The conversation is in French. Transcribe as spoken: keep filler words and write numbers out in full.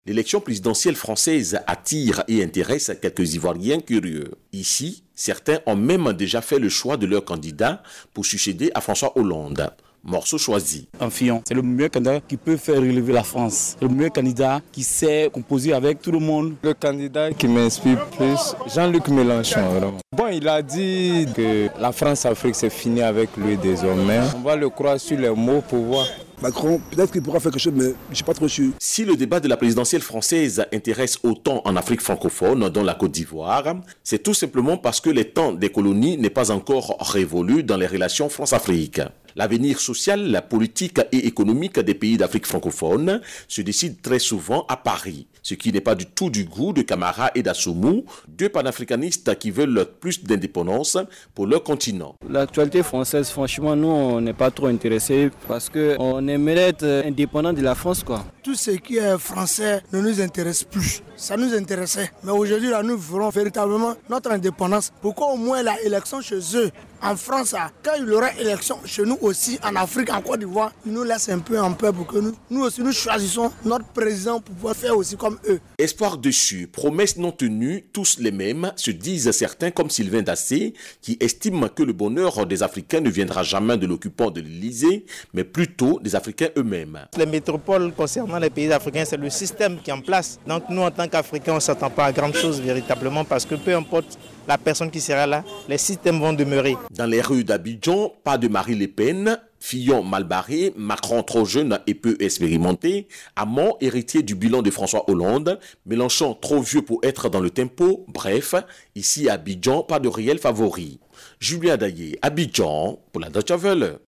L'élection présidentielle française attire et intéresse quelques Ivoiriens curieux. Ici, certains ont même déjà fait le choix de leur candidat pour succéder à François Hollande. Morceau choisi. Un Fillon, c'est le meilleur candidat qui peut faire relever la France. C'est le meilleur candidat qui sait composer avec tout le monde. Le candidat qui m'inspire plus, Jean-Luc Mélenchon. Vraiment. Bon, il a dit que la France-Afrique c'est fini avec lui désormais. On va le croire sur les mots pour voir. Macron, peut-être qu'il pourra faire quelque chose, mais je ne suis pas trop sûr. Si le débat de la présidentielle française intéresse autant en Afrique francophone, dont la Côte d'Ivoire, c'est tout simplement parce que les temps des colonies n'est pas encore révolu dans les relations France-Afrique. L'avenir social, politique et économique des pays d'Afrique francophone se décide très souvent à Paris, ce qui n'est pas du tout du goût de Camara et d'Assoumou, deux panafricanistes qui veulent plus d'indépendance pour leur continent. L'actualité française, franchement, nous, on n'est pas trop intéressés parce qu'on aimerait être indépendant de la France, quoi. Tout ce qui est français ne nous intéresse plus. Ça nous intéressait. Mais aujourd'hui, là, nous voulons véritablement notre indépendance. Pourquoi au moins la élection chez eux, en France, quand il y aura élection chez nous aussi, en Afrique, en Côte d'Ivoire, ils nous laissent un peu en paix pour que nous, nous aussi, nous choisissons notre président pour pouvoir faire aussi comme eux. Espoir dessus, promesses non tenues, tous les mêmes, se disent certains comme Sylvain Dassé, qui estime que le bonheur des Africains ne viendra jamais de l'occupant de l'Élysée, mais plutôt des Africains eux-mêmes. Les métropoles concernant les pays africains, c'est le système qui est en place. Donc nous, en tant qu'Africains, on ne s'attend pas à grand chose véritablement parce que peu importe la personne qui sera là, les systèmes vont demeurer. Dans les rues d'Abidjan, pas de Marie Le Pen, Fillon mal barré, Macron trop jeune et peu expérimenté, Hamon héritier du bilan de François Hollande, Mélenchon trop vieux pour être dans le tempo, bref, ici à Abidjan, pas de réel favori. Julien Daillé, Abidjan, pour la Deutsche Welle.